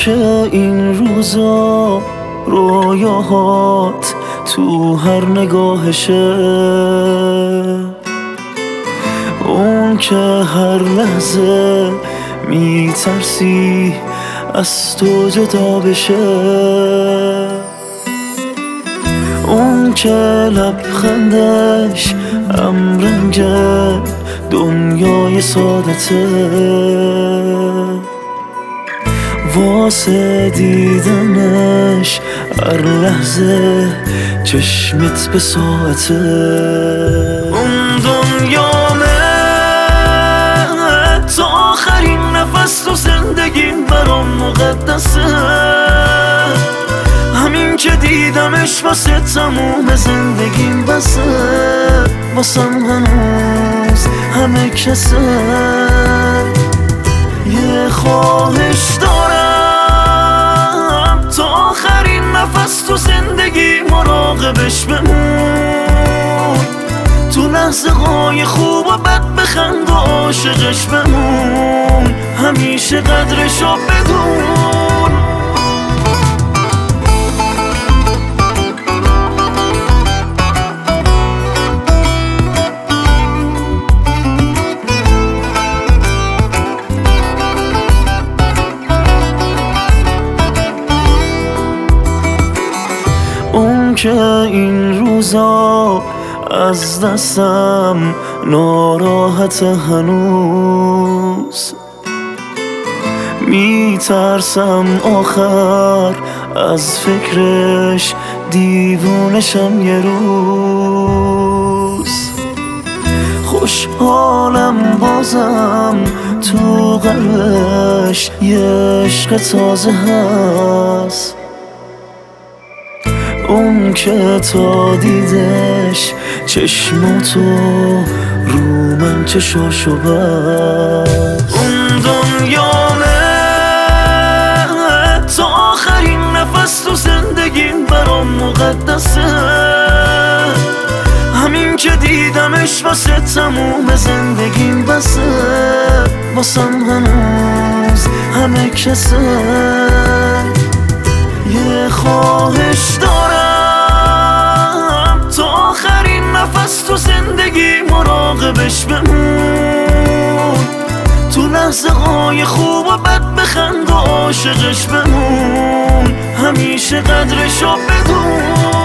که این روزا رویاهات تو هر نگاهشه، اون که هر لحظه میترسی از تو جدا بشه، اون که لبخندش همرنگ دنیای سادته، واسه دیدنش هر لحظه چشمت به ساعته. اون دنیامه تا آخرین نفس تو زندگیم برام مقدسه، همین که دیدمش واسه تموم زندگیم بسه، واسم هنوز همه کسه. یه خواهش دارم تا آخرین نفس تو زندگی مراقبش بمون، تو لحظه های خوب و بد بخند و عاشقش بمون، همیشه قدرشو بدون. اون که این روزا از دستم ناراحت هنوز، میترسم آخر از فکرش دیوونشم یه روز. خوشحالم بازم تو قلبش یه عشق تازه هست، اون که تا دیدش چشماتو رو من چشاشو بست. اون دنیامه تا آخرین نفس تو زندگیم برام مقدسه، همین که دیدمش واسه تموم زندگیم بسه، واسم هنوز همه کسه. یه خواهش دارم تا آخرین نفس تو زندگی مراقبش بمون، تو لحظه های خوب و بد بخند و عاشقش بمون، همیشه قدرشو بدون.